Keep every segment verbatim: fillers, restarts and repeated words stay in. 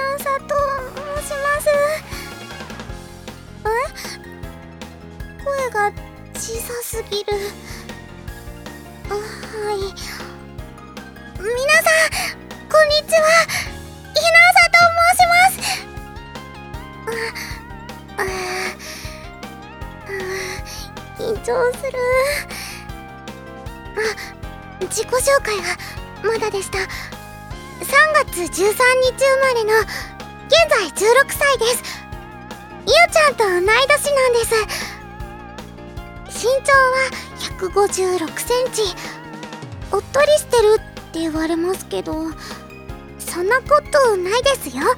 さと申します。え？声が小さすぎる。あ、はい。皆さん、こんにちは。ひなさと申します。あ、あ、あ、緊張する。あ、自己紹介がまだでした。さんがつじゅうさんにち生まれの現在じゅうろくさいです。いおちゃんと同い年なんです。身長はひゃくごじゅうろくセンチ。おっとりしてるって言われますけど、そんなことないですよ。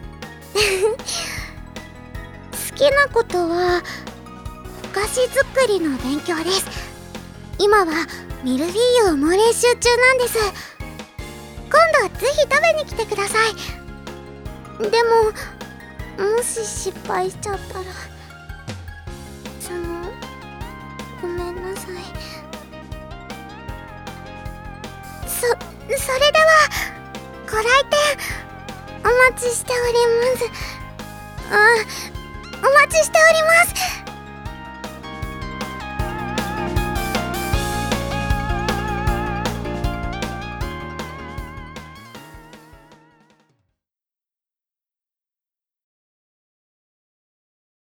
好きなことはお菓子作りの勉強です。今はミルフィーユを猛練習中なんです。今度ぜひ食べに来てください。でももし失敗しちゃったら、そのごめんなさい。そそれではご来店お待ちしております。あ、お待ちしております。